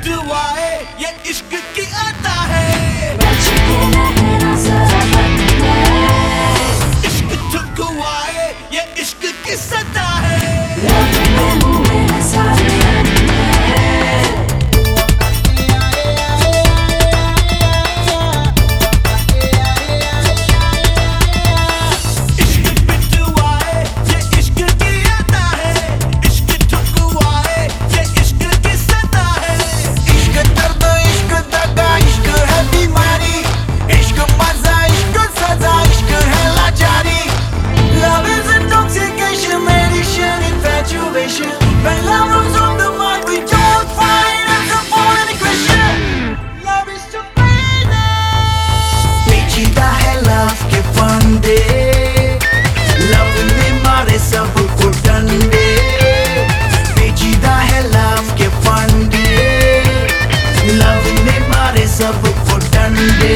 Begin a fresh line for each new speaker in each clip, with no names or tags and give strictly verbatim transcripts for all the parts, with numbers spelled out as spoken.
दुआए ये इश्क की अता है। इश्क ठुकवाए ये इश्क की सदा है।
When love runs on the mind, we don't find answer for any question. Love is too crazy. पेचीदा है love के फंदे, love ने मारे सबको डंडे। पेचीदा है love के फंदे, love ने मारे सबको डंडे।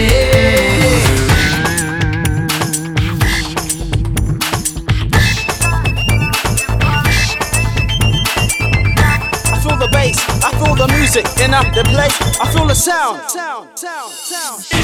I feel the music in the place. I feel the sound. sound, sound, sound.